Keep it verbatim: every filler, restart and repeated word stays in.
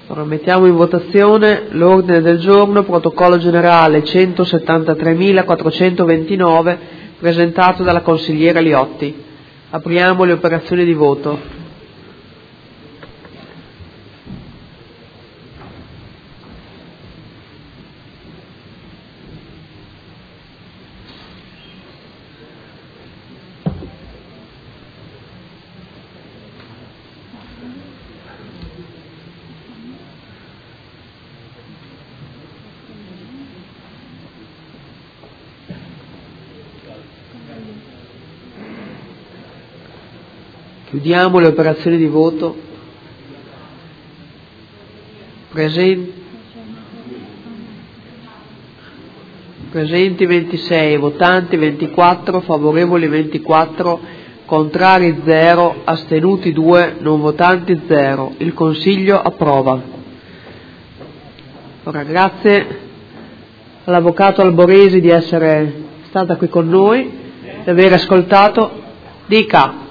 Allora, mettiamo in votazione l'ordine del giorno, protocollo generale centosettantatremilaquattrocentoventinove, presentato dalla consigliera Liotti. Apriamo le operazioni di voto. Chiudiamo le operazioni di voto. Presenti, presenti ventisei, votanti ventiquattro, favorevoli ventiquattro, contrari zero, astenuti due, non votanti zero. Il Consiglio approva. Ora, grazie all'Avvocato Alboresi di essere stata qui con noi, di aver ascoltato. Dica.